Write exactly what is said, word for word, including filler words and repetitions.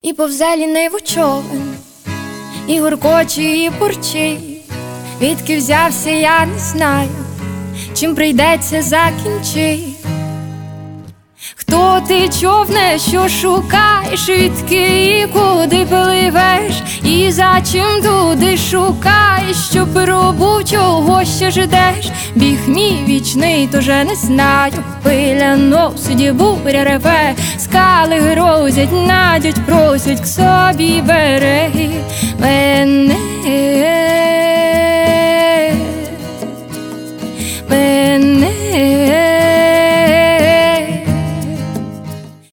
І повзе ліниву човен, і гуркоче, і бурчить. Відки взявся, я не знаю, чим прийдеться закінчить. Хто ти, човне, що шукаєш, відки і куди пливеш, і за чим туди шукаєш, що пробув, чого ще ждеш? Біг мій вічний, тоже не знаю. Хвиля носить, буря реве, скали грозять, надять, просять к собі береги.